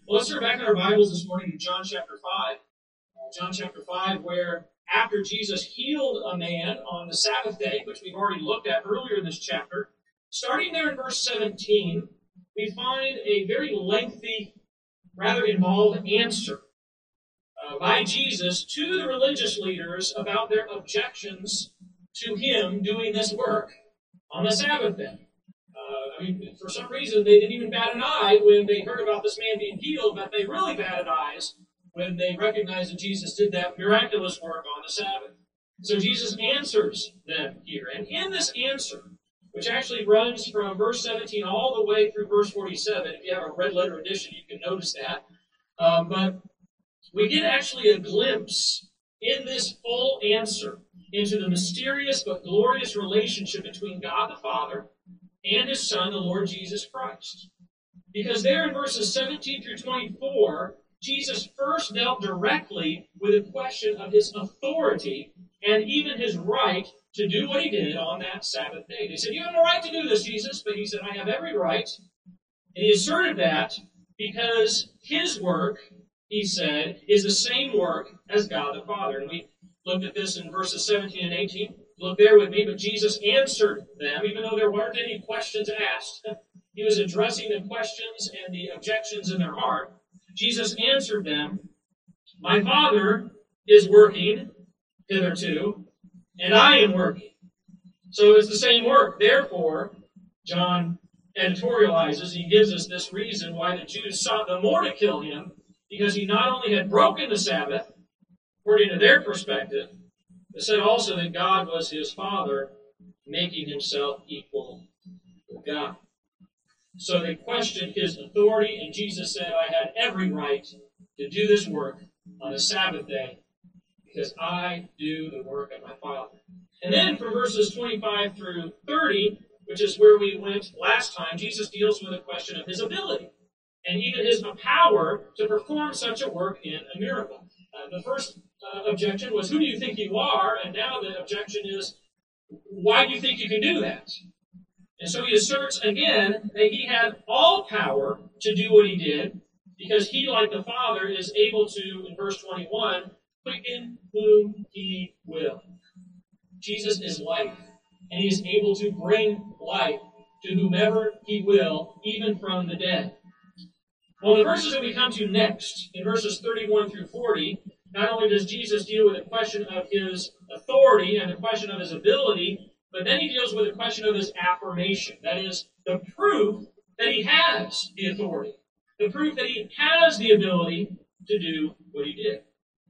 Well, let's turn back in our Bibles this morning to John chapter 5. John chapter 5, where after Jesus healed a man on the Sabbath day, which we've already looked at earlier in this chapter, starting there in verse 17, we find a very lengthy, rather involved answer by Jesus to the religious leaders about their objections to him doing this work on the Sabbath day. For some reason, they didn't even bat an eye when they heard about this man being healed, but they really batted eyes when they recognized that Jesus did that miraculous work on the Sabbath. So Jesus answers them here. And in this answer, which actually runs from verse 17 all the way through verse 47, if you have a red letter edition, you can notice that. But we get actually a glimpse in this full answer into the mysterious but glorious relationship between God the Father and His Son, the Lord Jesus Christ. Because there in verses 17 through 24, Jesus first dealt directly with a question of His authority and even His right to do what He did on that Sabbath day. They said, "You have no right to do this, Jesus." But He said, "I have every right." And He asserted that because His work, He said, is the same work as God the Father. And we looked at this in verses 17 and 18. Look there with me. But Jesus answered them, even though there weren't any questions asked. He was addressing the questions and the objections in their heart. Jesus answered them, "My Father is working hitherto, and I am working." So it's the same work. Therefore, John editorializes, he gives us this reason why the Jews sought the more to kill him, because he not only had broken the Sabbath, according to their perspective, but said also that God was his Father, making himself equal with God. So they questioned his authority, and Jesus said, "I had every right to do this work on the Sabbath day, because I do the work of my Father." And then from verses 25 through 30, which is where we went last time, Jesus deals with the question of his ability, and even his power to perform such a work in a miracle. The first objection was, "Who do you think you are?" And now the objection is, "Why do you think you can do that?" And so he asserts again that he had all power to do what he did, because he, like the Father, is able to, in verse 21, quicken whom he will. Jesus is life, and he is able to bring life to whomever he will, even from the dead. Well, the verses that we come to next, in verses 31 through 40, not only does Jesus deal with the question of his authority and the question of his ability, but then he deals with the question of his affirmation. That is, the proof that he has the authority. The proof that he has the ability to do what he did.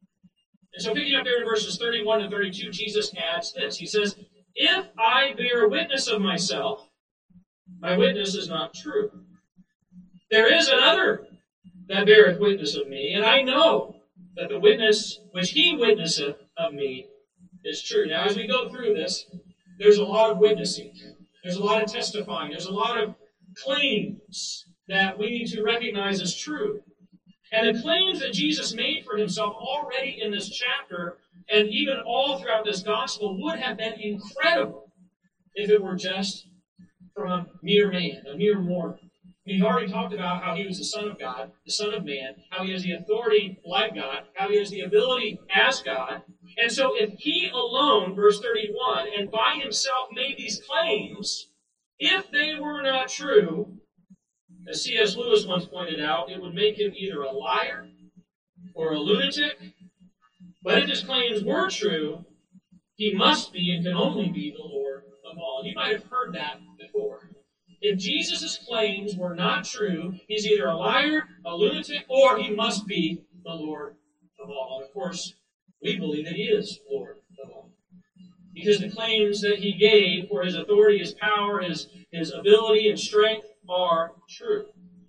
And so picking up there in verses 31 and 32, Jesus adds this. He says, "If I bear witness of myself, my witness is not true. There is another that beareth witness of me, and I know that the witness which he witnesseth of me is true." Now, as we go through this, there's a lot of witnessing. There's a lot of testifying. There's a lot of claims that we need to recognize as true. And the claims that Jesus made for himself already in this chapter, and even all throughout this gospel, would have been incredible if it were just from a mere man, a mere mortal. We've already talked about how he was the Son of God, the Son of Man, how he has the authority like God, how he has the ability as God. And so if he alone, verse 31, and by himself made these claims, if they were not true, as C.S. Lewis once pointed out, it would make him either a liar or a lunatic. But if his claims were true, he must be and can only be the Lord of all. You might have heard that before. If Jesus' claims were not true, he's either a liar, a lunatic, or he must be the Lord of all. And of course, we believe that he is Lord of all, because the claims that he gave for his authority, his power, his ability and strength are true.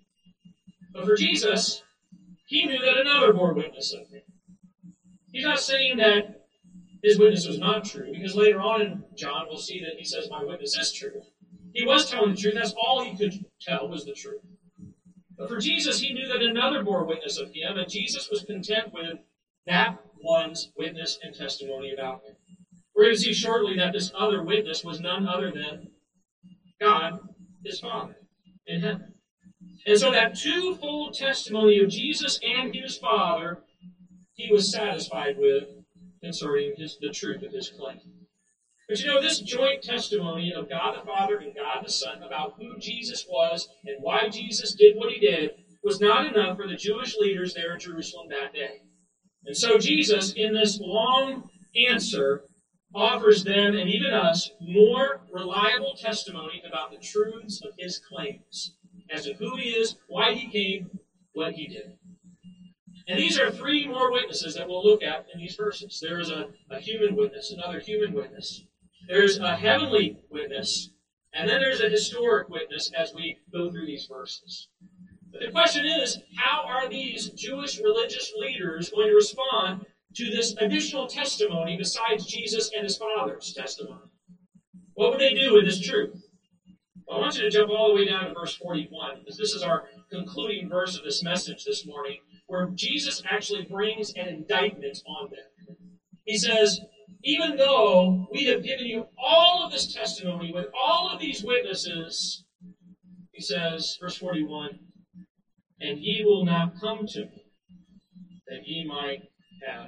But for Jesus, he knew that another bore witness of him. He's not saying that his witness was not true, because later on in John we'll see that he says, "My witness is true." He was telling the truth. That's all he could tell was the truth. But for Jesus, he knew that another bore witness of him, and Jesus was content with that one's witness and testimony about him. We're going to see shortly that this other witness was none other than God, his Father, in heaven. And so that twofold testimony of Jesus and his Father, he was satisfied with concerning the truth of his claim. But you know, this joint testimony of God the Father and God the Son about who Jesus was and why Jesus did what he did was not enough for the Jewish leaders there in Jerusalem that day. And so Jesus, in this long answer, offers them and even us more reliable testimony about the truths of his claims as to who he is, why he came, what he did. And these are three more witnesses that we'll look at in these verses. There is a human witness, another human witness. There's a heavenly witness, and then there's a historic witness as we go through these verses. But the question is, how are these Jewish religious leaders going to respond to this additional testimony besides Jesus and his Father's testimony? What would they do with this truth? Well, I want you to jump all the way down to verse 41, because this is our concluding verse of this message this morning, where Jesus actually brings an indictment on them. He says, even though we have given you all of this testimony with all of these witnesses, he says, verse 41, and ye will not come to me, that ye might have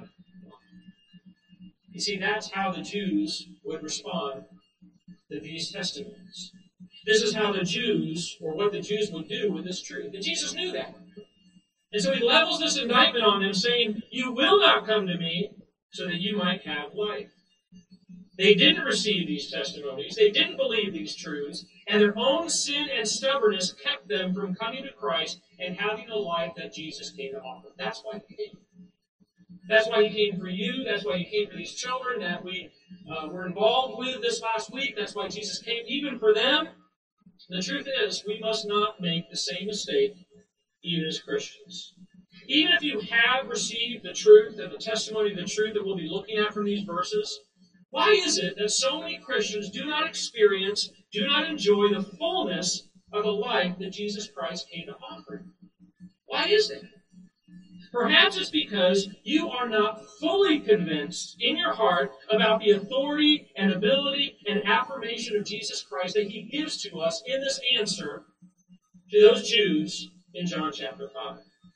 life. You see, that's how the Jews would respond to these testimonies. This is how the Jews, or what the Jews would do with this truth. And Jesus knew that. And so he levels this indictment on them, saying, you will not come to me so that you might have life. They didn't receive these testimonies. They didn't believe these truths. And their own sin and stubbornness kept them from coming to Christ and having the life that Jesus came to offer. That's why he came. That's why he came for you. That's why he came for these children that we were involved with this last week. That's why Jesus came even for them. The truth is, we must not make the same mistake even as Christians. Even if you have received the truth and the testimony of the truth that we'll be looking at from these verses, why is it that so many Christians do not experience, do not enjoy the fullness of the life that Jesus Christ came to offer? Why is that? Perhaps it's because you are not fully convinced in your heart about the authority and ability and affirmation of Jesus Christ that he gives to us in this answer to those Jews in John chapter 5.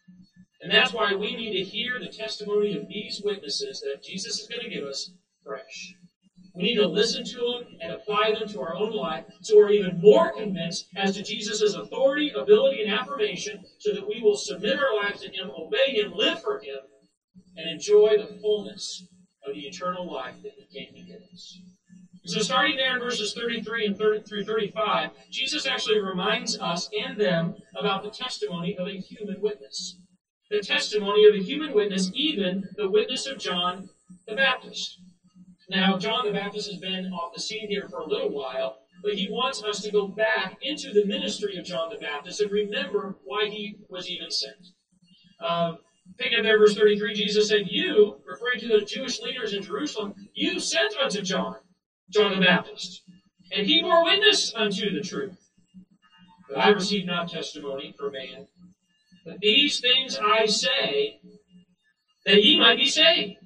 And that's why we need to hear the testimony of these witnesses that Jesus is going to give us fresh. We need to listen to them and apply them to our own life so we're even more convinced as to Jesus' authority, ability, and affirmation so that we will submit our lives to him, obey him, live for him, and enjoy the fullness of the eternal life that he came to give us. So starting there in verses 33 and through 35, Jesus actually reminds us and them about the testimony of a human witness. The testimony of a human witness, even the witness of John the Baptist. Now, John the Baptist has been off the scene here for a little while, but he wants us to go back into the ministry of John the Baptist and remember why he was even sent. Picking up there, verse 33, Jesus said, you, referring to the Jewish leaders in Jerusalem, you sent unto John the Baptist, and he bore witness unto the truth. But I received not testimony from man. But these things I say, that ye might be saved.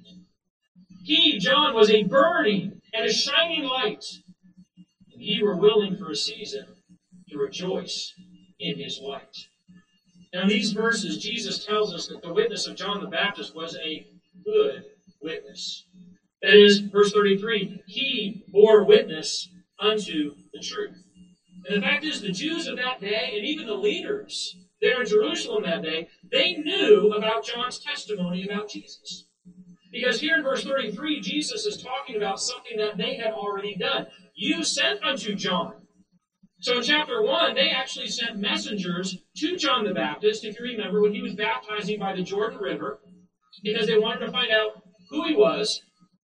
He, John, was a burning and a shining light, and ye were willing for a season to rejoice in his light. Now in these verses, Jesus tells us that the witness of John the Baptist was a good witness. That is, verse 33, he bore witness unto the truth. And the fact is, the Jews of that day, and even the leaders there in Jerusalem that day, they knew about John's testimony about Jesus. Because here in verse 33, Jesus is talking about something that they had already done. You sent unto John. So in chapter 1, they actually sent messengers to John the Baptist, if you remember, when he was baptizing by the Jordan River, because they wanted to find out who he was.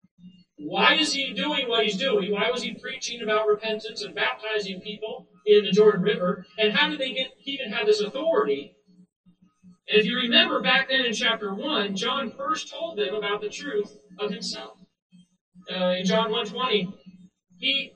Why is he doing what he's doing? Why was he preaching about repentance and baptizing people in the Jordan River? And how did they even have this authority? And if you remember back then in chapter 1, John first told them about the truth of himself. In John 1:20, he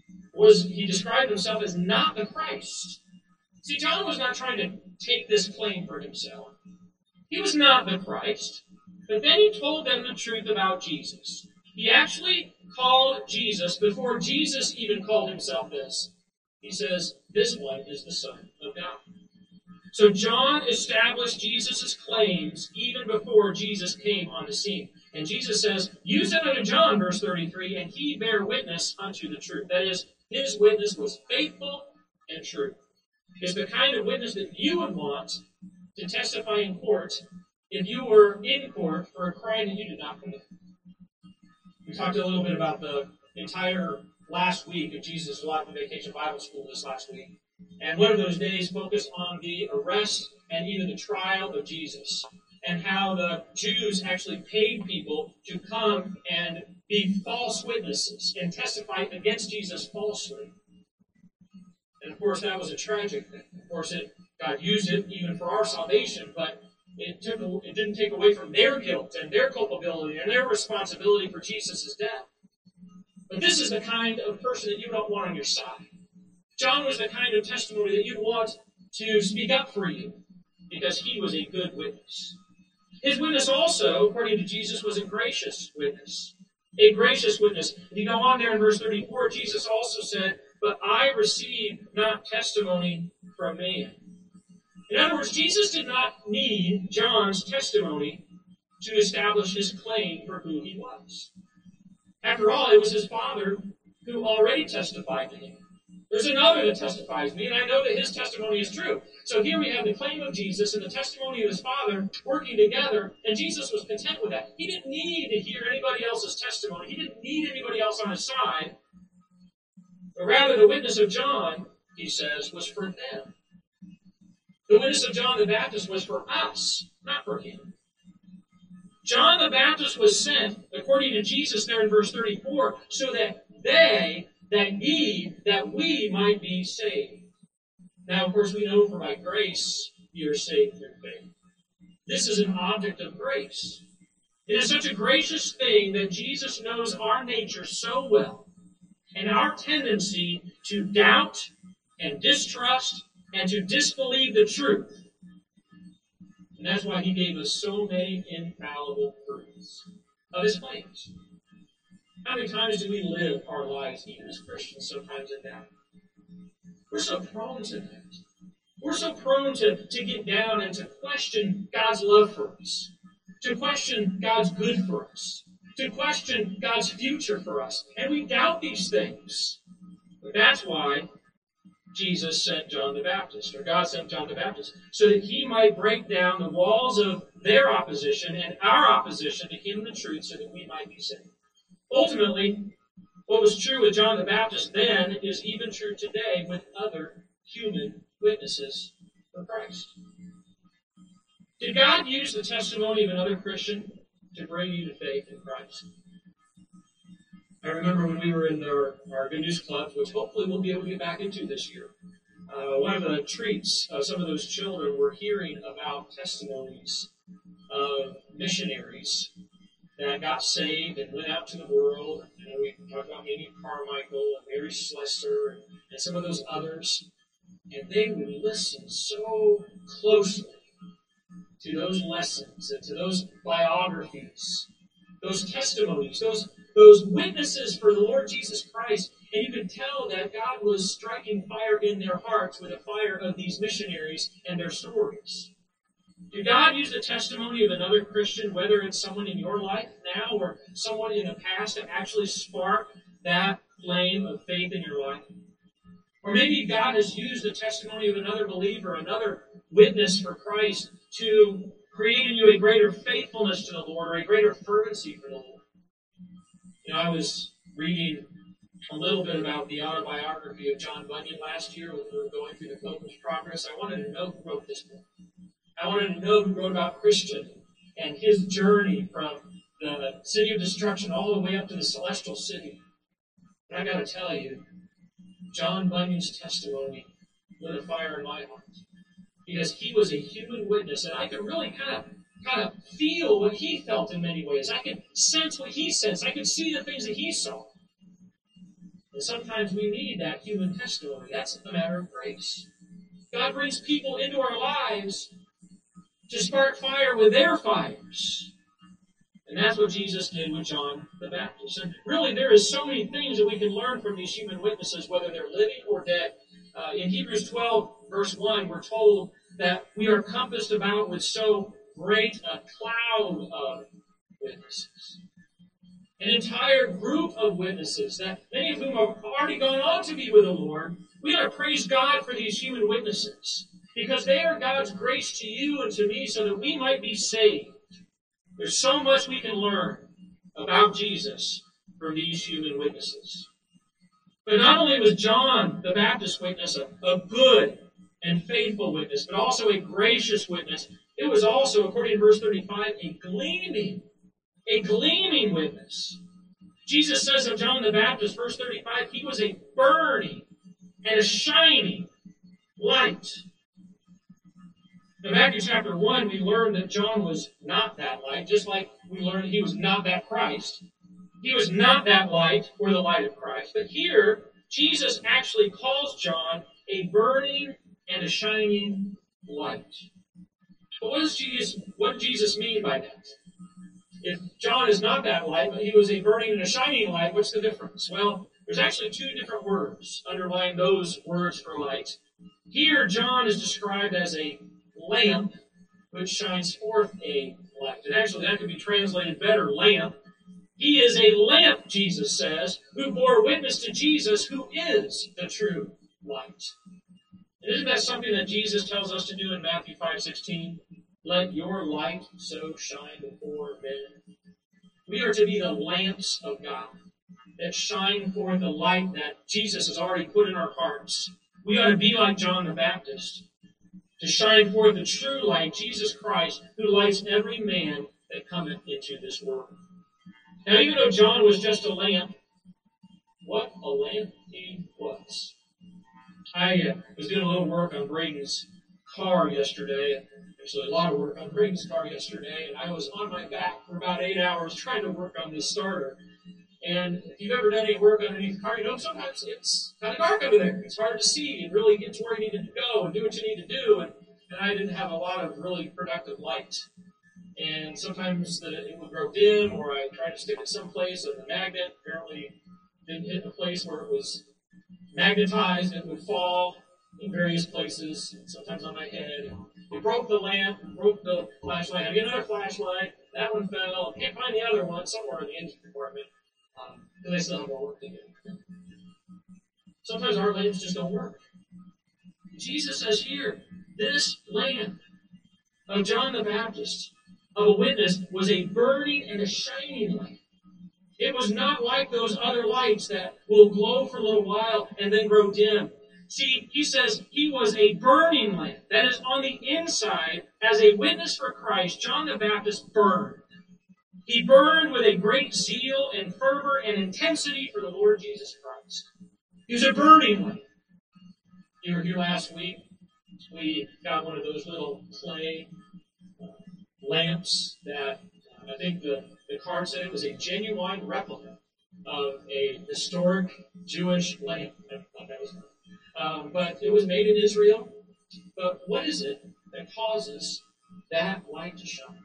described himself as not the Christ. See, John was not trying to take this claim for himself. He was not the Christ. But then he told them the truth about Jesus. He actually called Jesus, before Jesus even called himself this, he says, this one is the Son of God. So John established Jesus' claims even before Jesus came on the scene. And Jesus says, "You said unto John," verse 33, "and he bare witness unto the truth." That is, his witness was faithful and true. It's the kind of witness that you would want to testify in court if you were in court for a crime that you did not commit. We talked a little bit about the entire last week of Jesus' Life and Vacation Bible School this last week. And one of those days focused on the arrest and even the trial of Jesus, and how the Jews actually paid people to come and be false witnesses and testify against Jesus falsely. And of course, that was a tragic thing. Of course, God used it even for our salvation, but it didn't take away from their guilt and their culpability and their responsibility for Jesus' death. But this is the kind of person that you don't want on your side. John was the kind of testimony that you'd want to speak up for you, because he was a good witness. His witness also, according to Jesus, was a gracious witness. A gracious witness. If you go on there in verse 34, Jesus also said, "But I receive not testimony from man." In other words, Jesus did not need John's testimony to establish his claim for who he was. After all, it was his Father who already testified to him. There's another that testifies me, and I know that his testimony is true. So here we have the claim of Jesus and the testimony of his Father working together, and Jesus was content with that. He didn't need to hear anybody else's testimony. He didn't need anybody else on his side. But rather, the witness of John, he says, was for them. The witness of John the Baptist was for us, not for him. John the Baptist was sent, according to Jesus there in verse 34, so that we might be saved. Now, of course, we know for by grace you are saved through faith. This is an object of grace. It is such a gracious thing that Jesus knows our nature so well, and our tendency to doubt and distrust and to disbelieve the truth. And that's why he gave us so many infallible proofs of his claims. How many times do we live our lives, even as Christians, sometimes in doubt? We're so prone to that. We're so prone to get down and to question God's love for us, to question God's good for us, to question God's future for us. And we doubt these things. But that's why Jesus sent John the Baptist, or God sent John the Baptist, so that he might break down the walls of their opposition and our opposition to him and the truth, so that we might be saved. Ultimately, what was true with John the Baptist then is even true today with other human witnesses for Christ. Did God use the testimony of another Christian to bring you to faith in Christ? I remember when we were in our Good News Clubs, which hopefully we'll be able to get back into this year. One of the treats of some of those children were hearing about testimonies of missionaries that got saved and went out to the world. We talked about Amy Carmichael and Mary Slessor and some of those others. And they would listen so closely to those lessons and to those biographies, those testimonies, those witnesses for the Lord Jesus Christ. And you could tell that God was striking fire in their hearts with the fire of these missionaries and their stories. Did God use the testimony of another Christian, whether it's someone in your life now or someone in the past, to actually spark that flame of faith in your life? Or maybe God has used the testimony of another believer, another witness for Christ, to create in you a greater faithfulness to the Lord or a greater fervency for the Lord. I was reading a little bit about the autobiography of John Bunyan last year when we were going through the Pilgrim's Progress. I wanted to know who wrote this book. I wanted to know who wrote about Christian and his journey from the city of destruction all the way up to the celestial city. And I got to tell you, John Bunyan's testimony lit a fire in my heart, because he was a human witness, and I could really kind of feel what he felt in many ways. I could sense what he sensed. I could see the things that he saw. And sometimes we need that human testimony. That's a matter of grace. God brings people into our lives to spark fire with their fires. And that's what Jesus did with John the Baptist. And really, there is so many things that we can learn from these human witnesses, whether they're living or dead. In Hebrews 12, verse 1, we're told that we are compassed about with so great a cloud of witnesses. An entire group of witnesses, that many of whom have already gone on to be with the Lord. We ought to praise God for these human witnesses, because they are God's grace to you and to me so that we might be saved. There's so much we can learn about Jesus from these human witnesses. But not only was John the Baptist witness a good and faithful witness, but also a gracious witness, it was also, according to verse 35, a gleaming witness. Jesus says of John the Baptist, verse 35, he was a burning and a shining light. In Matthew chapter 1, we learned that John was not that light, just like we learned he was not that Christ. He was not that light or the light of Christ. But here, Jesus actually calls John a burning and a shining light. But what did Jesus mean by that? If John is not that light, but he was a burning and a shining light, what's the difference? Well, there's actually two different words underlying those words for light. Here, John is described as a lamp which shines forth a light. And actually, that could be translated better, lamp. He is a lamp, Jesus says, who bore witness to Jesus, who is the true light. And isn't that something that Jesus tells us to do in Matthew 5:16? Let your light so shine before men. We are to be the lamps of God that shine forth the light that Jesus has already put in our hearts. We ought to be like John the Baptist, to shine forth the true light, Jesus Christ, who lights every man that cometh into this world. Now, even though John was just a lamp, what a lamp he was. I was doing a little work on Braden's car yesterday. Actually, a lot of work on Braden's car yesterday. And I was on my back for about 8 hours trying to work on this starter. And if you've ever done any work on any car, you know sometimes it's kind of dark under there. It's hard to see and really get to where you need to go and do what you need to do. And I didn't have a lot of really productive light. And sometimes it would grow dim, or I tried to stick it someplace, and the magnet apparently didn't hit the place where it was magnetized. It would fall in various places, sometimes on my head. It broke the lamp, broke the flashlight. I get another flashlight. That one fell. I can't find the other one somewhere in the engine compartment. Because I still have more work to do. Sometimes our lamps just don't work. Jesus says here, this lamp of John the Baptist, of a witness, was a burning and a shining light. It was not like those other lights that will glow for a little while and then grow dim. See, he says he was a burning lamp. That is, on the inside, as a witness for Christ, John the Baptist burned. He burned with a great zeal and fervor and intensity for the Lord Jesus Christ. He was a burning lamp. You were here last week. We got one of those little clay lamps that I think the card said it was a genuine replica of a historic Jewish lamp. I thought that was but it was made in Israel. But what is it that causes that light to shine?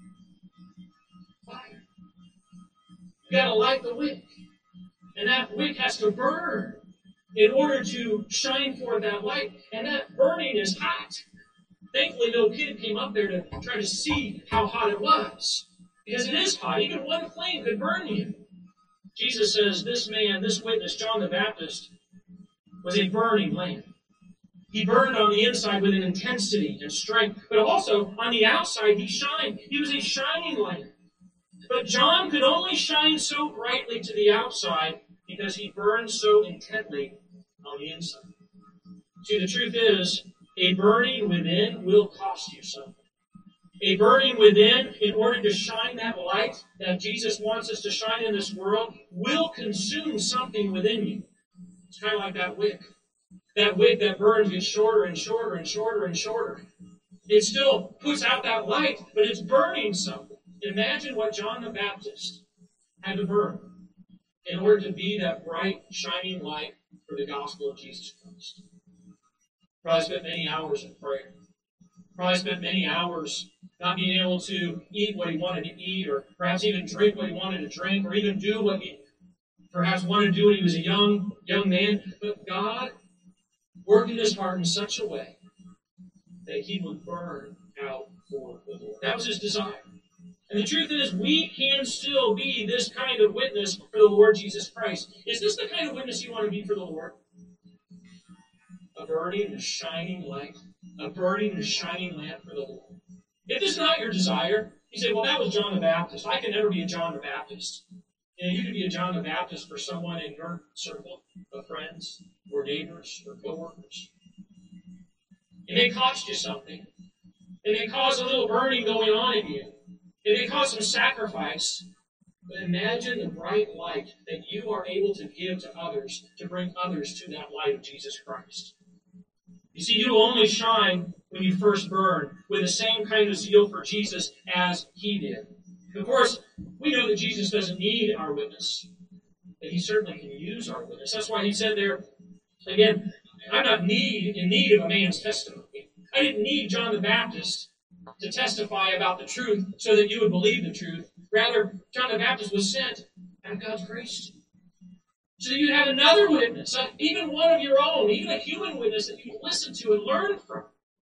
Fire. You got to light the wick. And that wick has to burn in order to shine forth that light. And that burning is hot. Thankfully, no kid came up there to try to see how hot it was. Because it is hot. Even one flame could burn you. Jesus says this man, this witness, John the Baptist, was a burning lamp. He burned on the inside with an intensity and strength, but also on the outside he shined. He was a shining lamp. But John could only shine so brightly to the outside because he burned so intently on the inside. See, the truth is, a burning within will cost you something. A burning within, in order to shine that light that Jesus wants us to shine in this world, will consume something within you. It's kind of like that wick. That wick that burns gets shorter and shorter and shorter and shorter. It still puts out that light, but it's burning something. Imagine what John the Baptist had to burn in order to be that bright, shining light for the gospel of Jesus Christ. Probably spent many hours in prayer. Probably spent many hours not being able to eat what he wanted to eat, or perhaps even drink what he wanted to drink, or even do what he perhaps wanted to do when he was a young man. But God worked in his heart in such a way that he would burn out for the Lord. That was his desire. And the truth is, we can still be this kind of witness for the Lord Jesus Christ. Is this the kind of witness you want to be for the Lord? A burning and shining light. A burning and shining lamp for the Lord. If this is not your desire, you say, well, that was John the Baptist. I can never be a John the Baptist. You can be a John the Baptist for someone in your circle of friends or neighbors or co-workers. It may cost you something. It may cause a little burning going on in you. It may cause some sacrifice. But imagine the bright light that you are able to give to others to bring others to that light of Jesus Christ. You see, you will only shine when you first burn with the same kind of zeal for Jesus as he did. Of course, we know that Jesus doesn't need our witness, but he certainly can use our witness. That's why he said there, again, I'm not in need of a man's testimony. I didn't need John the Baptist to testify about the truth so that you would believe the truth. Rather, John the Baptist was sent out of God's grace to you. So that you'd have another witness, even one of your own, even a human witness that you can listen to and learn from.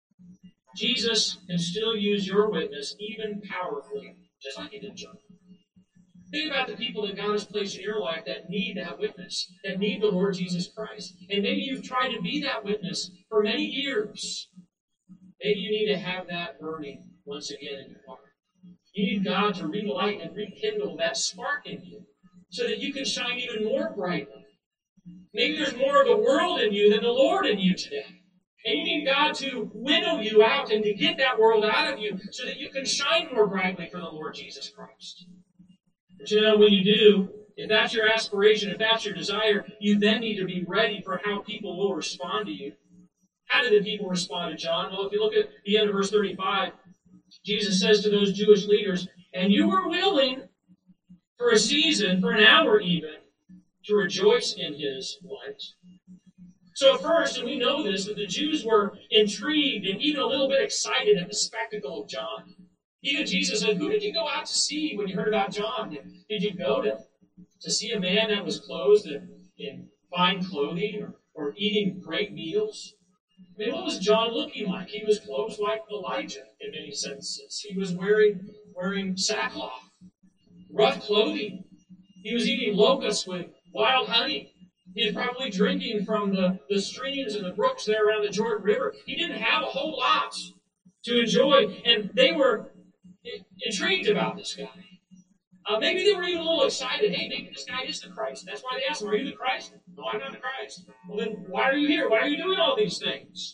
Jesus can still use your witness even powerfully, just like he did John. Think about the people that God has placed in your life that need that witness, that need the Lord Jesus Christ. And maybe you've tried to be that witness for many years. Maybe you need to have that burning once again in your heart. You need God to relight and rekindle that spark in you so that you can shine even more brightly. Maybe there's more of the world in you than the Lord in you today. And you need God to winnow you out and to get that world out of you so that you can shine more brightly for the Lord Jesus Christ. But you know, when you do, if that's your aspiration, if that's your desire, you then need to be ready for how people will respond to you. How did the people respond to John? Well, if you look at the end of verse 35, Jesus says to those Jewish leaders, and you were willing for a season, for an hour even, to rejoice in his light. So at first, and we know this, that the Jews were intrigued and even a little bit excited at the spectacle of John. Even Jesus said, who did you go out to see when you heard about John? Did you go to see a man that was clothed in fine clothing or eating great meals? I mean, what was John looking like? He was clothed like Elijah in many senses. He was wearing sackcloth, rough clothing. He was eating locusts with wild honey. He was probably drinking from the streams and the brooks there around the Jordan River. He didn't have a whole lot to enjoy, and they were intrigued about this guy. Maybe they were even a little excited. Hey, maybe this guy is the Christ. That's why they asked him, are you the Christ? No, I'm not the Christ. Well, then why are you here? Why are you doing all these things?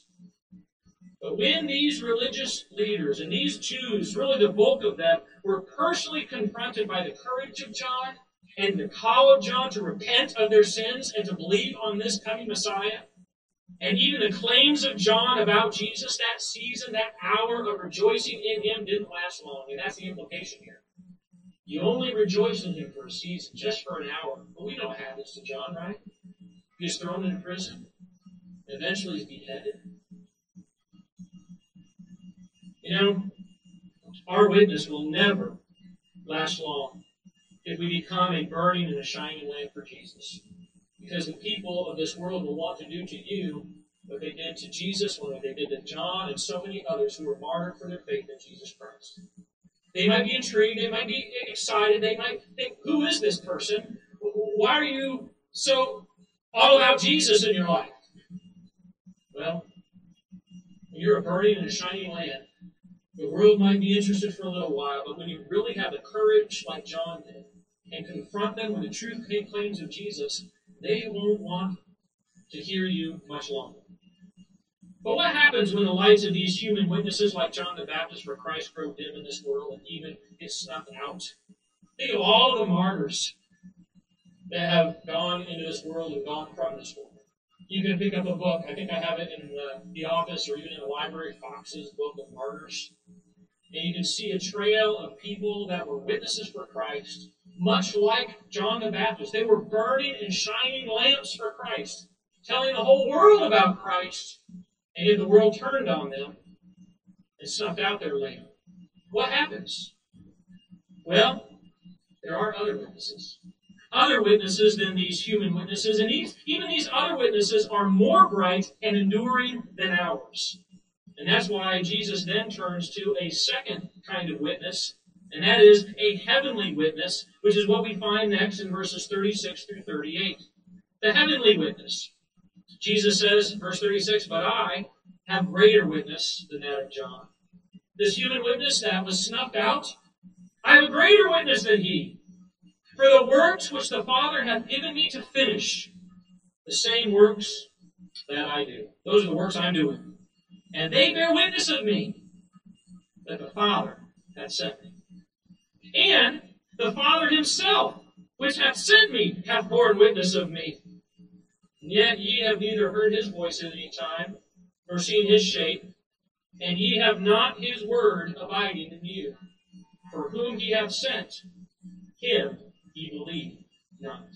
But when these religious leaders and these Jews, really the bulk of them, were personally confronted by the courage of John and the call of John to repent of their sins and to believe on this coming Messiah, and even the claims of John about Jesus, that season, that hour of rejoicing in him didn't last long. And that's the implication here. You only rejoice in him for a season, just for an hour. But we know what happens to John, right? He's thrown into prison. Eventually he's beheaded. You know, our witness will never last long if we become a burning and a shining lamp for Jesus. Because the people of this world will want to do to you what they did to Jesus, what they did to John, and so many others who were martyred for their faith in Jesus Christ. They might be intrigued, they might be excited, they might think, who is this person? Why are you so all about Jesus in your life? Well, when you're a burning and a shining lamp, the world might be interested for a little while, but when you really have the courage like John did, and confront them with the truth claims of Jesus, they won't want to hear you much longer. But what happens when the lights of these human witnesses like John the Baptist for Christ grow dim in this world and even get snuffed out? Think of all of the martyrs that have gone into this world and gone from this world. You can pick up a book. I think I have it in the office or even in the library, Fox's Book of Martyrs. And you can see a trail of people that were witnesses for Christ, much like John the Baptist. They were burning and shining lamps for Christ, telling the whole world about Christ. And yet the world turned on them and snuffed out their lamp. What happens? Well, there are other witnesses. Other witnesses than these human witnesses. And even these other witnesses are more bright and enduring than ours. And that's why Jesus then turns to a second kind of witness, and that is a heavenly witness, which is what we find next in verses 36 through 38. The heavenly witness. Jesus says, verse 36, "But I have greater witness than that of John." This human witness that was snuffed out, I have a greater witness than he. For the works which the Father hath given me to finish, the same works that I do. Those are the works I'm doing. And they bear witness of me, that the Father hath sent me. And the Father himself, which hath sent me, hath borne witness of me. And yet ye have neither heard his voice at any time, nor seen his shape, and ye have not his word abiding in you. For whom he hath sent, him ye believe not.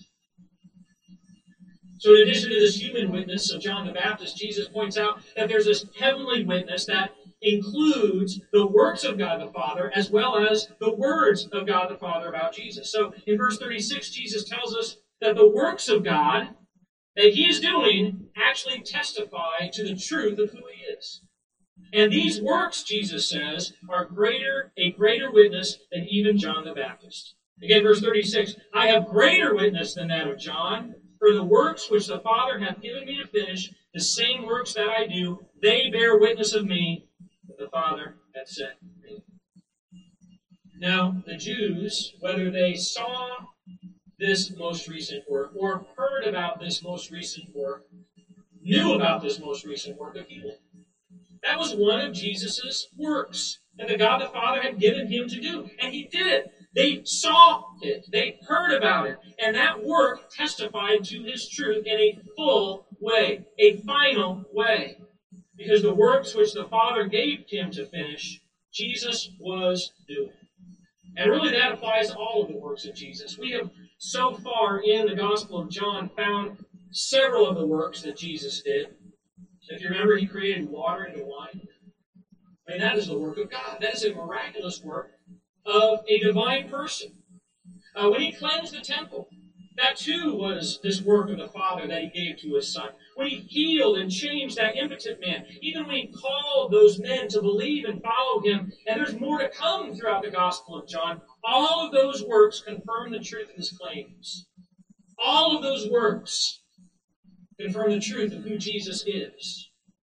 So in addition to this human witness of John the Baptist, Jesus points out that there's this heavenly witness that includes the works of God the Father as well as the words of God the Father about Jesus. So in verse 36, Jesus tells us that the works of God that he is doing actually testify to the truth of who he is. And these works, Jesus says, are a greater witness than even John the Baptist. Again, verse 36, "I have greater witness than that of John, for the works which the Father hath given me to finish, the same works that I do, they bear witness of me, that the Father hath sent me." Now, the Jews, whether they saw this most recent work or heard about this most recent work, knew about this most recent work of healing. That was one of Jesus' works that the God the Father had given him to do. And he did it. They saw it. They heard about it. And that work testified to his truth in a full way, a final way. Because the works which the Father gave him to finish, Jesus was doing. And really that applies to all of the works of Jesus. We have so far in the Gospel of John found several of the works that Jesus did. If you remember, he created water into wine. I mean, that is the work of God. That is a miraculous work of a divine person. When he cleansed the temple, that too was this work of the Father that he gave to his Son. When he healed and changed that impotent man, even when he called those men to believe and follow him, and there's more to come throughout the Gospel of John, all of those works confirm the truth of his claims. All of those works confirm the truth of who Jesus is.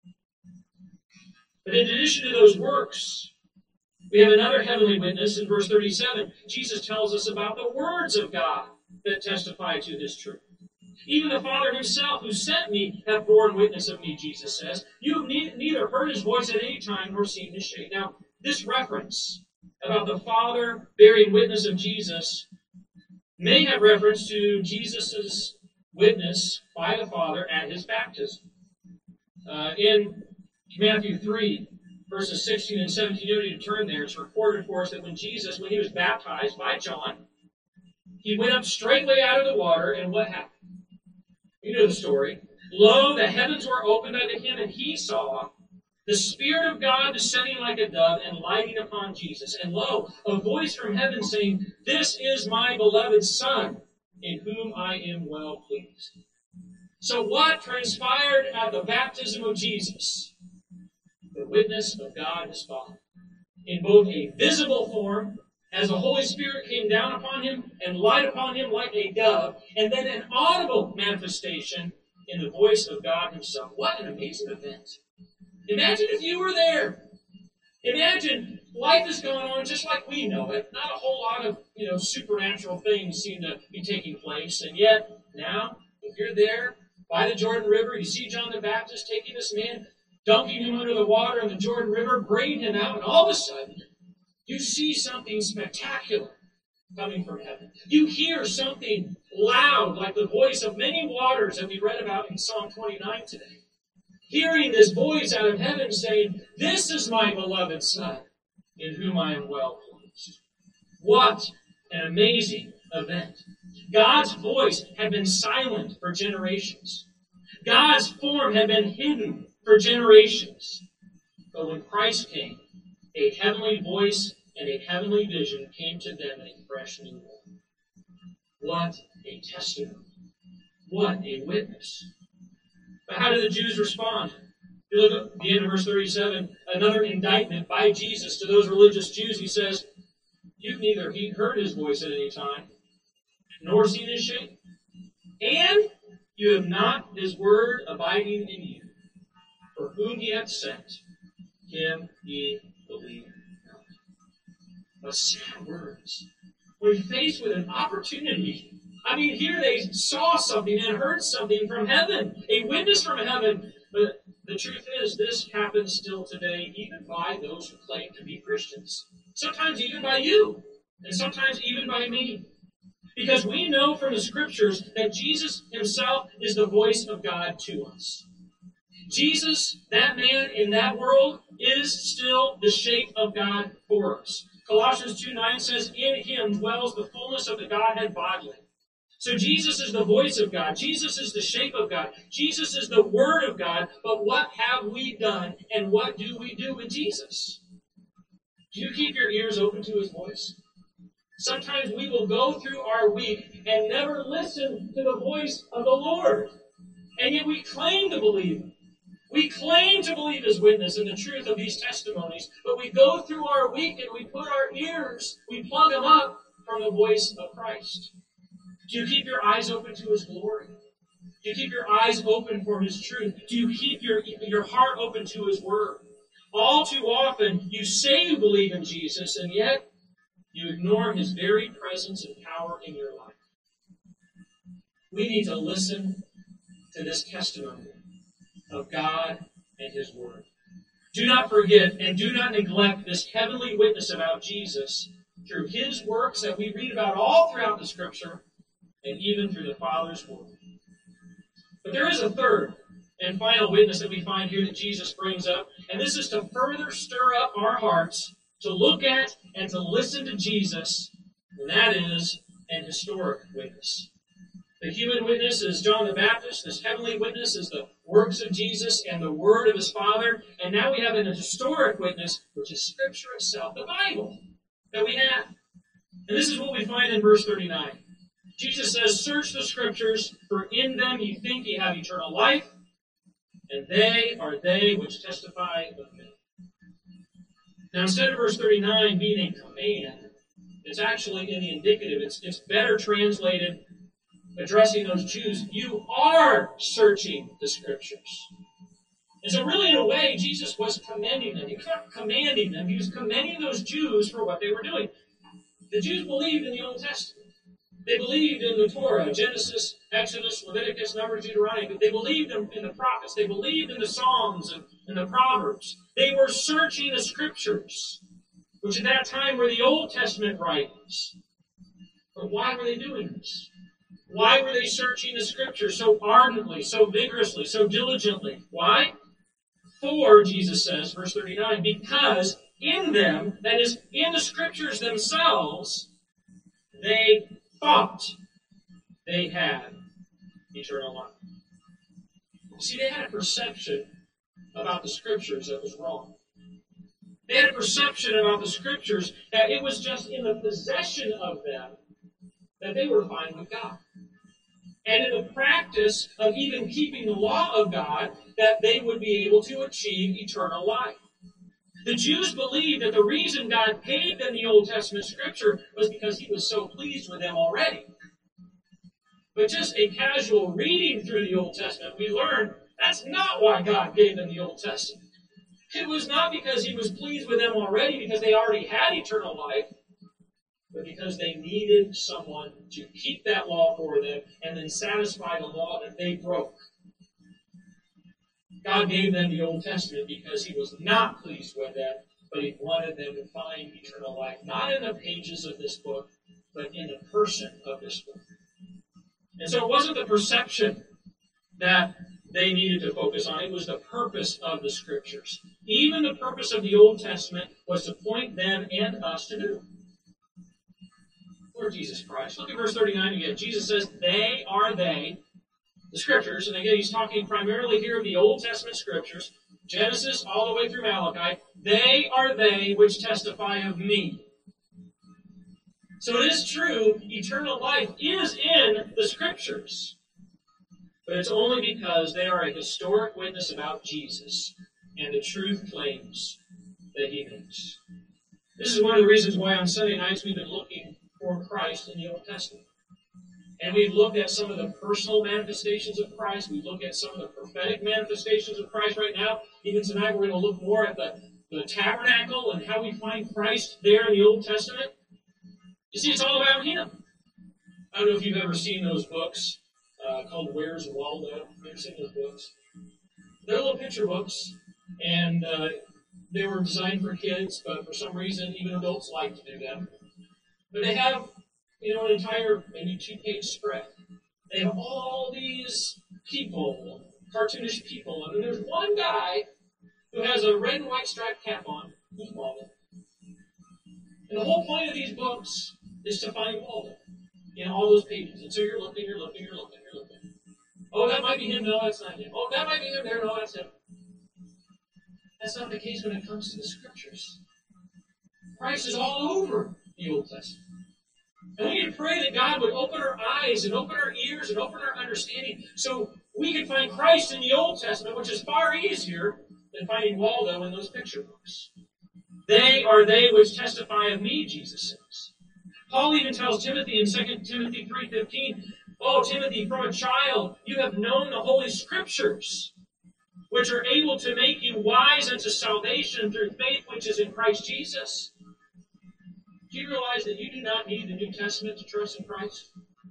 But in addition to those works, we have another heavenly witness in verse 37. Jesus tells us about the words of God that testify to this truth. Even the Father himself who sent me hath borne witness of me, Jesus says. You have neither heard his voice at any time nor seen his shape. Now, this reference about the Father bearing witness of Jesus may have reference to Jesus' witness by the Father at his baptism. In Matthew 3, verses 16 and 17, you don't need to turn there. It's recorded for us that when he was baptized by John, he went up straightway out of the water, and what happened? You know the story. Lo, the heavens were opened unto him, and he saw the Spirit of God descending like a dove and lighting upon Jesus. And lo, a voice from heaven saying, This is my beloved Son, in whom I am well pleased. So what transpired at the baptism of Jesus? The witness of God his Father. In both a visible form, as the Holy Spirit came down upon him and light upon him like a dove, and then an audible manifestation in the voice of God himself. What an amazing event. Imagine if you were there. Imagine life is going on just like we know it. Not a whole lot of supernatural things seem to be taking place. And yet, now, if you're there by the Jordan River, you see John the Baptist taking this man, dunking him under the water in the Jordan River, bringing him out, and all of a sudden, you see something spectacular coming from heaven. You hear something loud, like the voice of many waters that we read about in Psalm 29 today. Hearing this voice out of heaven saying, This is my beloved Son, in whom I am well pleased. What an amazing event. God's voice had been silent for generations. God's form had been hidden for generations. But when Christ came, a heavenly voice and a heavenly vision came to them in a fresh new way. What a testimony. What a witness. But how did the Jews respond? You look at the end of verse 37, another indictment by Jesus to those religious Jews. He says, you've neither heard his voice at any time, nor seen his shape, and you have not his word abiding in you. For whom he hath sent, him ye believe not. What sad words. When faced with an opportunity, here they saw something and heard something from heaven, a witness from heaven. But the truth is, this happens still today, even by those who claim to be Christians. Sometimes even by you, and sometimes even by me. Because we know from the Scriptures that Jesus himself is the voice of God to us. Jesus, that man in that world, is still the shape of God for us. Colossians 2:9 says, in him dwells the fullness of the Godhead bodily. So Jesus is the voice of God. Jesus is the shape of God. Jesus is the Word of God. But what have we done, and what do we do with Jesus? Do you keep your ears open to his voice? Sometimes we will go through our week and never listen to the voice of the Lord. And yet we claim to believe him. We claim to believe his witness and the truth of these testimonies, but we go through our week and we put our ears, we plug them up from the voice of Christ. Do you keep your eyes open to his glory? Do you keep your eyes open for his truth? Do you keep your heart open to his word? All too often, you say you believe in Jesus, and yet you ignore his very presence and power in your life. We need to listen to this testimony of God and his word. Do not forget and do not neglect this heavenly witness about Jesus through his works that we read about all throughout the Scripture and even through the Father's word. But there is a third and final witness that we find here that Jesus brings up, and this is to further stir up our hearts to look at and to listen to Jesus, and that is an historic witness. The human witness is John the Baptist. This heavenly witness is the works of Jesus and the word of his Father. And now we have an historic witness, which is Scripture itself, the Bible, that we have. And this is what we find in verse 39. Jesus says, search the Scriptures, for in them you think ye have eternal life, and they are they which testify of me. Now, instead of verse 39 being a command, it's actually in the indicative. It's better translated, addressing those Jews. You are searching the Scriptures. And so really, in a way, Jesus was commending them. He was not commanding them. He was commending those Jews for what they were doing. The Jews believed in the Old Testament. They believed in the Torah, Genesis, Exodus, Leviticus, Numbers, Deuteronomy. They believed in the prophets. They believed in the Psalms and the Proverbs. They were searching the Scriptures, which at that time were the Old Testament writings. But why were they doing this? Why were they searching the Scriptures so ardently, so vigorously, so diligently? Why? For, Jesus says, verse 39, because in them, that is, in the Scriptures themselves, they thought they had eternal life. See, they had a perception about the Scriptures that was wrong. They had a perception about the Scriptures that it was just in the possession of them that they were fine with God. And in the practice of even keeping the law of God, that they would be able to achieve eternal life. The Jews believed that the reason God gave them the Old Testament Scripture was because he was so pleased with them already. But just a casual reading through the Old Testament, we learn that's not why God gave them the Old Testament. It was not because he was pleased with them already, because they already had eternal life, but because they needed someone to keep that law for them and then satisfy the law that they broke. God gave them the Old Testament because he was not pleased with them, but he wanted them to find eternal life, not in the pages of this book, but in the person of this book. And so it wasn't the perception that they needed to focus on. It was the purpose of the Scriptures. Even the purpose of the Old Testament was to point them and us to do. Lord Jesus Christ. Look at verse 39 again. Jesus says, they are they, the Scriptures, and again he's talking primarily here of the Old Testament Scriptures, Genesis all the way through Malachi, they are they which testify of me. So it is true, eternal life is in the Scriptures. But it's only because they are a historic witness about Jesus and the truth claims that he makes. This is one of the reasons why on Sunday nights we've been looking for Christ in the Old Testament. And we've looked at some of the personal manifestations of Christ. We've looked at some of the prophetic manifestations of Christ right now. Even tonight we're going to look more at the tabernacle and how we find Christ there in the Old Testament. You see, it's all about him. I don't know if you've ever seen those books called Where's Waldo. Have you ever seen those books? They're little picture books, and they were designed for kids, but for some reason even adults like to do them. But they have, an entire maybe 2-page spread. They have all these people, cartoonish people, and then there's one guy who has a red and white striped cap on, who's Waldo. And the whole point of these books is to find Waldo in all those pages. And so you're looking. Oh, that might be him. No, that's not him. Oh, that might be him there. No, that's him. That's not the case when it comes to the Scriptures. Christ is all over the Old Testament. And we need to pray that God would open our eyes and open our ears and open our understanding so we can find Christ in the Old Testament, which is far easier than finding Waldo in those picture books. They are they which testify of me, Jesus says. Paul even tells Timothy in 2 Timothy 3:15, "Oh, Timothy, from a child you have known the Holy Scriptures, which are able to make you wise unto salvation through faith which is in Christ Jesus." Do you realize that you do not need the New Testament to trust in Christ?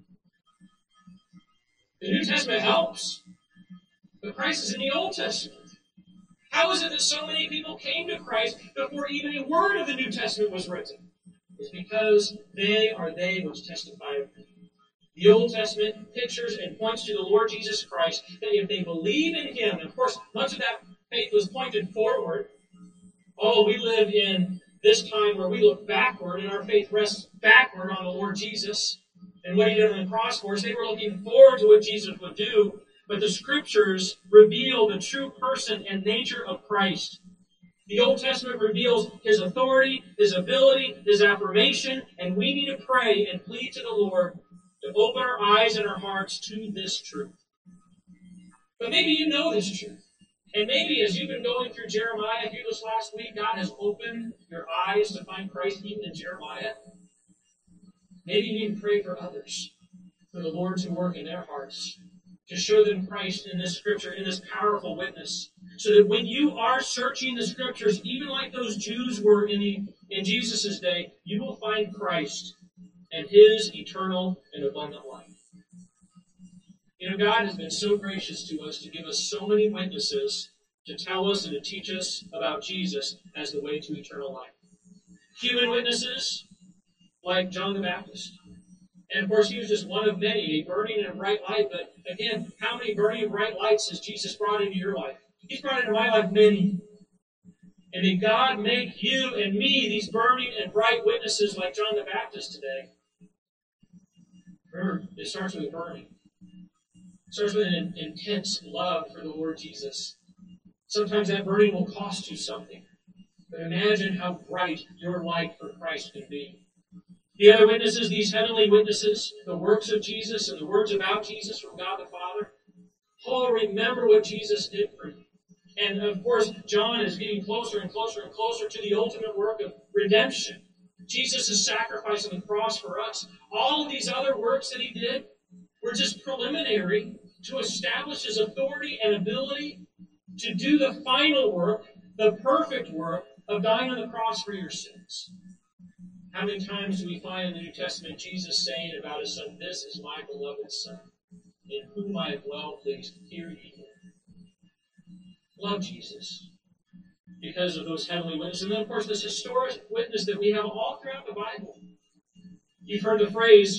The New Testament helps, but Christ is in the Old Testament. How is it that so many people came to Christ before even a word of the New Testament was written? It's because they are they which testify of me. The Old Testament pictures and points to the Lord Jesus Christ, that if they believe in him, and of course, much of that faith was pointed forward. Oh, we live in this time where we look backward, and our faith rests backward on the Lord Jesus and what he did on the cross for us. They were looking forward to what Jesus would do, but the Scriptures reveal the true person and nature of Christ. The Old Testament reveals his authority, his ability, his affirmation, and we need to pray and plead to the Lord to open our eyes and our hearts to this truth. But maybe you know this truth. And maybe as you've been going through Jeremiah here this last week, God has opened your eyes to find Christ even in Jeremiah. Maybe you need to pray for others, for the Lord to work in their hearts, to show them Christ in this Scripture, in this powerful witness, so that when you are searching the Scriptures, even like those Jews were in Jesus' day, you will find Christ and his eternal and abundant life. God has been so gracious to us to give us so many witnesses to tell us and to teach us about Jesus as the way to eternal life. Human witnesses like John the Baptist. And of course, he was just one of many, a burning and bright light. But again, how many burning and bright lights has Jesus brought into your life? He's brought into my life many. And may God make you and me these burning and bright witnesses like John the Baptist today. Remember, it starts with burning. It starts with an intense love for the Lord Jesus. Sometimes that burning will cost you something. But imagine how bright your light for Christ can be. The other witnesses, these heavenly witnesses, the works of Jesus and the words about Jesus from God the Father. Oh, remember what Jesus did for you. And of course, John is getting closer and closer and closer to the ultimate work of redemption. Jesus' sacrifice on the cross for us. All of these other works that he did were just preliminary to establish his authority and ability to do the final work, the perfect work of dying on the cross for your sins. How many times do we find in the New Testament Jesus saying about his Son, "This is my beloved Son, in whom I am well pleased. Hear ye him." Love Jesus because of those heavenly witnesses. And then, of course, this historic witness that we have all throughout the Bible. You've heard the phrase,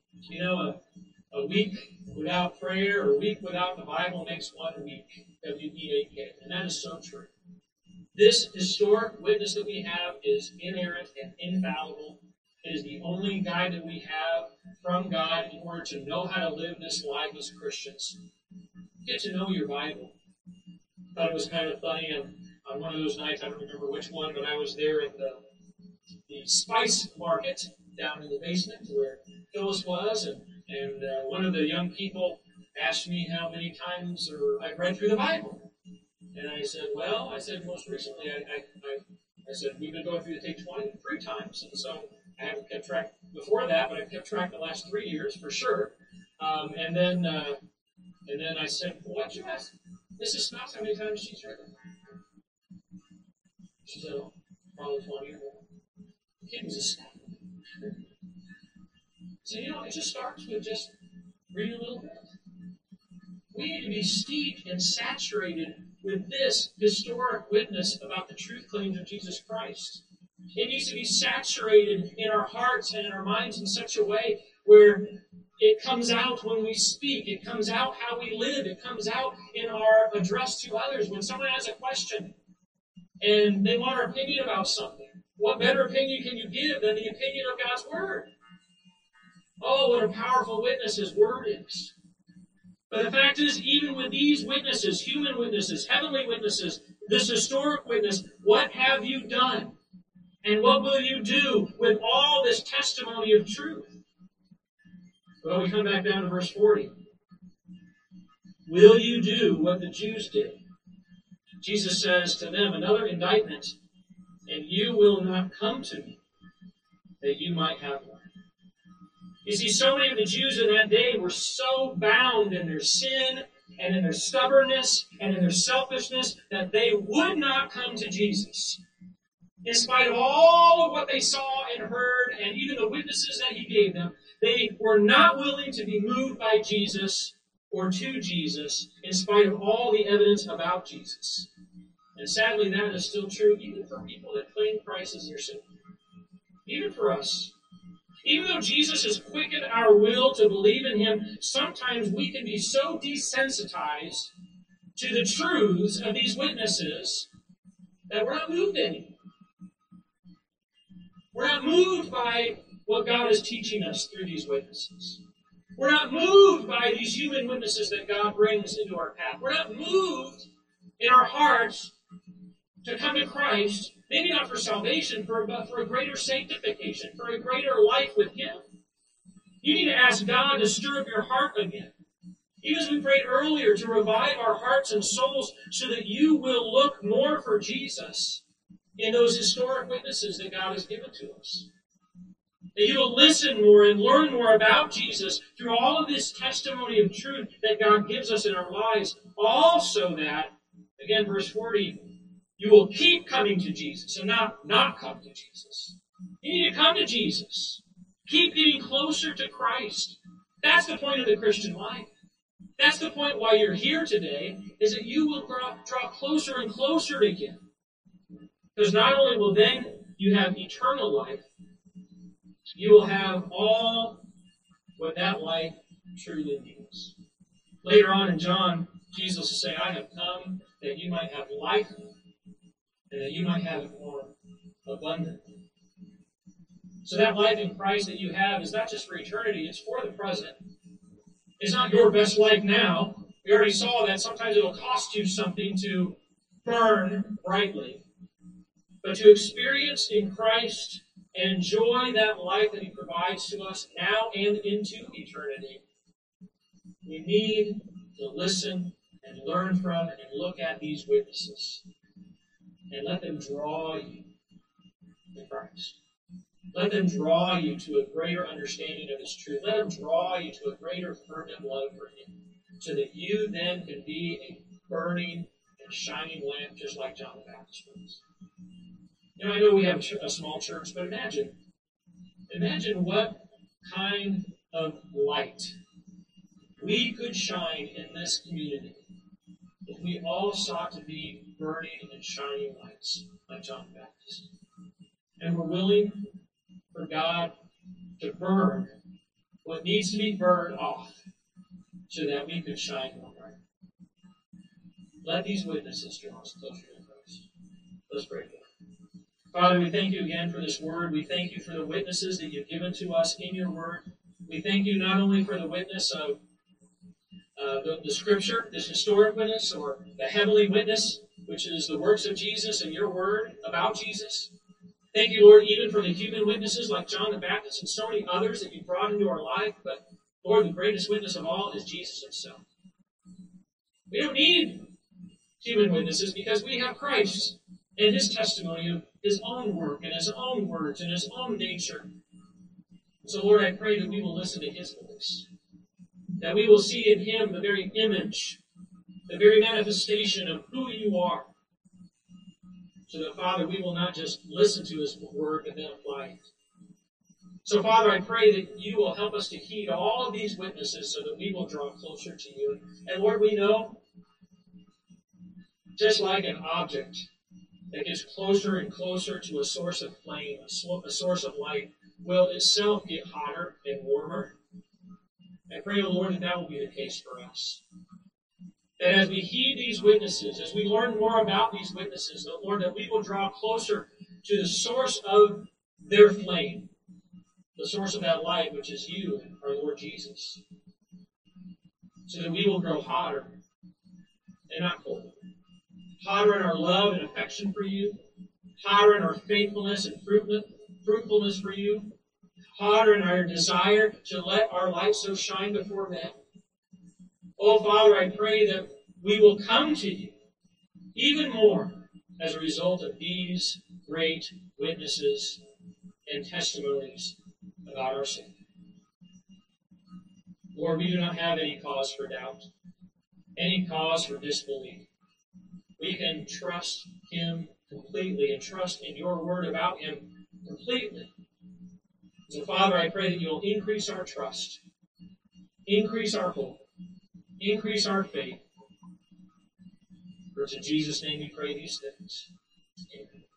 a week without prayer or a week without the Bible makes one week. W-E-A-K. And that is so true. This historic witness that we have is inerrant and infallible. It is the only guide that we have from God in order to know how to live this life as Christians. Get to know your Bible. I thought it was kind of funny on one of those nights, I don't remember which one, but I was there at the spice market down in the basement where Phyllis was, and one of the young people asked me how many times I've read through the Bible. And I said, most recently I said, we've been going through the Take 20 3 times. And so I haven't kept track before that, but I've kept track the last 3 years for sure. And then I said, why'd you ask Mrs. Snouse how many times she's read it? She said, probably 20 or more. The kid was astounded. So, it just starts with just reading a little bit. We need to be steeped and saturated with this historic witness about the truth claims of Jesus Christ. It needs to be saturated in our hearts and in our minds in such a way where it comes out when we speak. It comes out how we live. It comes out in our address to others. When someone has a question and they want our opinion about something, what better opinion can you give than the opinion of God's Word? Oh, what a powerful witness His Word is. But the fact is, even with these witnesses, human witnesses, heavenly witnesses, this historic witness, what have you done? And what will you do with all this testimony of truth? Well, we come back down to verse 40. Will you do what the Jews did? Jesus says to them, another indictment, and you will not come to me, that you might have life. You see, so many of the Jews in that day were so bound in their sin and in their stubbornness and in their selfishness that they would not come to Jesus. In spite of all of what they saw and heard and even the witnesses that He gave them, they were not willing to be moved by Jesus or to Jesus in spite of all the evidence about Jesus. And sadly, that is still true even for people that claim Christ as their Savior. Even for us. Even though Jesus has quickened our will to believe in Him, sometimes we can be so desensitized to the truths of these witnesses that we're not moved anymore. We're not moved by what God is teaching us through these witnesses. We're not moved by these human witnesses that God brings into our path. We're not moved in our hearts to come to Christ, maybe not for salvation, but for a greater sanctification, for a greater life with Him. You need to ask God to stir up your heart again. Even as we prayed earlier, to revive our hearts and souls so that you will look more for Jesus in those historic witnesses that God has given to us. That you will listen more and learn more about Jesus through all of this testimony of truth that God gives us in our lives. Also that, again, verse 40, you will keep coming to Jesus and not come to Jesus. You need to come to Jesus. Keep getting closer to Christ. That's the point of the Christian life. That's the point why you're here today, is that you will draw closer and closer to Him. Because not only will then you have eternal life, you will have all what that life truly means. Later on in John, Jesus will say, I have come that you might have life, and that you might have it more abundantly. So that life in Christ that you have is not just for eternity, it's for the present. It's not your best life now. We already saw that sometimes it'll cost you something to burn brightly. But to experience in Christ and enjoy that life that He provides to us now and into eternity, we need to listen and learn from and look at these witnesses. And let them draw you to Christ. Let them draw you to a greater understanding of His truth. Let them draw you to a greater fervent love for Him, so that you then can be a burning and shining lamp just like John the Baptist was. I know we have a small church, but imagine what kind of light we could shine in this community if we all sought to be burning and shining lights like John the Baptist. And we're willing for God to burn what needs to be burned off so that we could shine more bright. Let these witnesses draw us closer to Christ. Let's pray together. Father, we thank you again for this word. We thank you for the witnesses that you've given to us in your word. We thank you not only for the witness of the Scripture, this historic witness, or the heavenly witness, which is the works of Jesus and your word about Jesus. Thank you, Lord, even for the human witnesses like John the Baptist and so many others that you brought into our life. But, Lord, the greatest witness of all is Jesus Himself. We don't need human witnesses because we have Christ and His testimony of His own work and His own words and His own nature. So, Lord, I pray that we will listen to His voice, that we will see in Him the very image, the very manifestation of who You are. So that, Father, we will not just listen to His word and then apply it. So, Father, I pray that You will help us to heed all of these witnesses so that we will draw closer to You. And, Lord, we know, just like an object that gets closer and closer to a source of flame, a source of light, will itself get hotter and warmer. I pray, O Lord, that that will be the case for us. That as we heed these witnesses, as we learn more about these witnesses, that, Lord, that we will draw closer to the source of their flame, the source of that light, which is You, our Lord Jesus, so that we will grow hotter and not colder. Hotter in our love and affection for You, hotter in our faithfulness and fruitfulness for You, hotter in our desire to let our light so shine before men. Oh, Father, I pray that we will come to You even more as a result of these great witnesses and testimonies about our sin. Lord, we do not have any cause for doubt, any cause for disbelief. We can trust Him completely and trust in Your word about Him completely. So, Father, I pray that You'll increase our trust, increase our hope, increase our faith. For it's in Jesus' name we pray these things. Amen.